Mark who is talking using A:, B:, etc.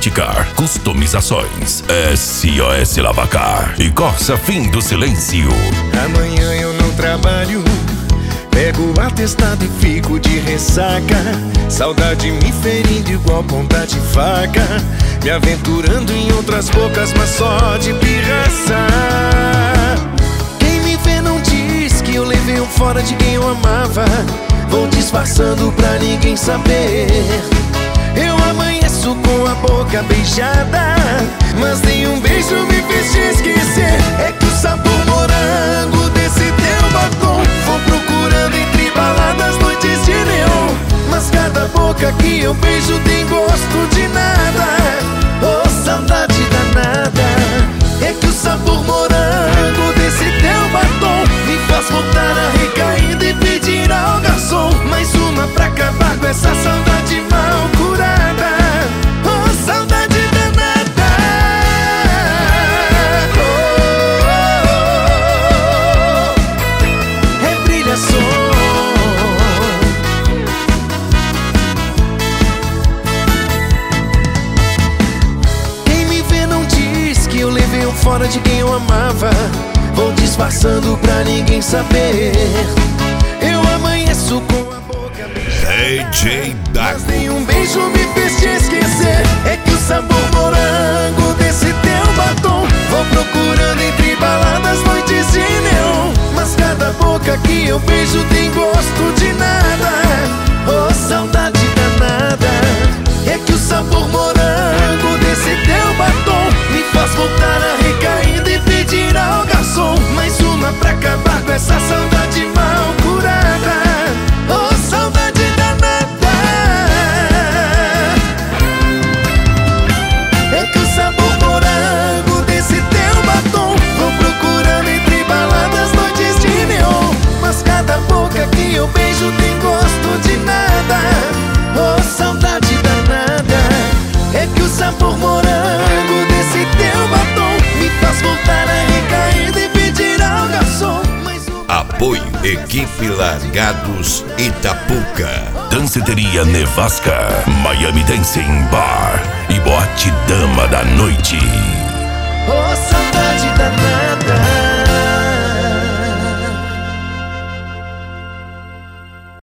A: Lavacar, customizações. SOS Lavacar e Corsa Fim do Silêncio.
B: Amanhã eu não trabalho, pego o atestado e fico de ressaca. Saudade me ferindo igual ponta de faca, me aventurando em outras bocas, mas só de pirraça. Quem me vê não diz que eu levei um fora de quem eu amava. Vou disfarçando pra ninguém saber. Eu amanheço com a boca beijada, mas nenhum beijo me fez te esquecer. É que o sabor morango desse teu batom vou procurando entre baladas, noites de neon. Mas cada boca que eu beijo tem gosto de nada. Oh, saudade danada. É que o sabor morango desse teu batom me faz voltar a recaída e pedir ao garçom mais uma pra acabar com essa saudade mal curada. Oh, saudade danada. Oh, é brilhação. Quem me vê não diz que eu levei um fora de quem eu amava. Vou disfarçando pra ninguém saber. Eu amanheço com a boca beijada,
A: DJ Dago.
B: mas nenhum beijo me fez te esquecer. É que o sabor morango desse teu batom vou procurando entre baladas, noites de neon. Mas cada boca que eu beijo tem gosto de nada. Oh, saudade danada. É que o sabor morango desse teu batom me faz voltar a recaída e pedir ao garçom mais uma pra acabar com essa saudade mal curada. Oh, saudade danada. É que o sabor morango desse teu batom vou procurando entre baladas, noites de neon. Mas cada boca que eu beijo tem gosto de nada. Oh, saudade danada. É que o sabor morango desse teu batom me faz voltar a recaída e pedir ao garçom mais uma.
A: Apoio Equipe Largados Itapuca, Danceteria Nevasca, Miami Dancing Bar e Boate Dama da Noite.
B: Oh, saudade danada.